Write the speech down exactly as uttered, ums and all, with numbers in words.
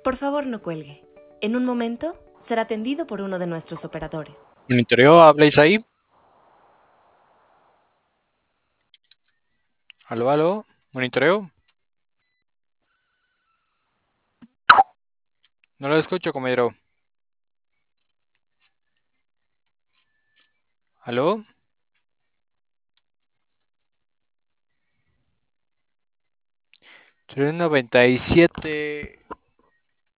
Por favor, no cuelgue. En un momento será atendido por uno de nuestros operadores. Monitoreo, ¿habláis ahí? ¿Aló, aló? ¿Monitoreo? No lo escucho, compañero. ¿Aló? tres noventa y siete.